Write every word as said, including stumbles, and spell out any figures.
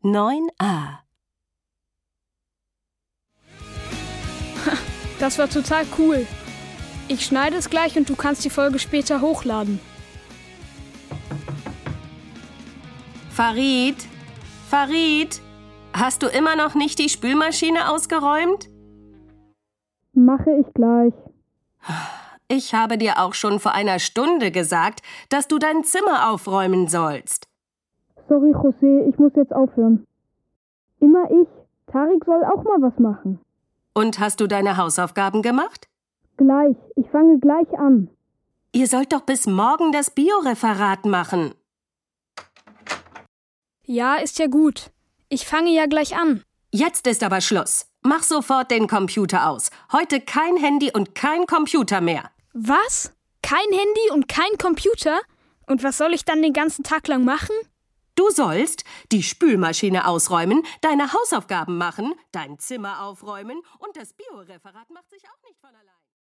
neun a. Das war total cool. Ich schneide es gleich und du kannst die Folge später hochladen. Farid? Farid? Hast du immer noch nicht die Spülmaschine ausgeräumt? Mache ich gleich. Ich habe dir auch schon vor einer Stunde gesagt, dass du dein Zimmer aufräumen sollst. Sorry, José, ich muss jetzt aufhören. Immer ich. Tarik soll auch mal was machen. Und hast du deine Hausaufgaben gemacht? Gleich. Ich fange gleich an. Ihr sollt doch bis morgen das Bioreferat machen. Ja, ist ja gut. Ich fange ja gleich an. Jetzt ist aber Schluss. Mach sofort den Computer aus. Heute kein Handy und kein Computer mehr. Was? Kein Handy und kein Computer? Und was soll ich dann den ganzen Tag lang machen? Du sollst die Spülmaschine ausräumen, deine Hausaufgaben machen, dein Zimmer aufräumen und das Bioreferat macht sich auch nicht von allein.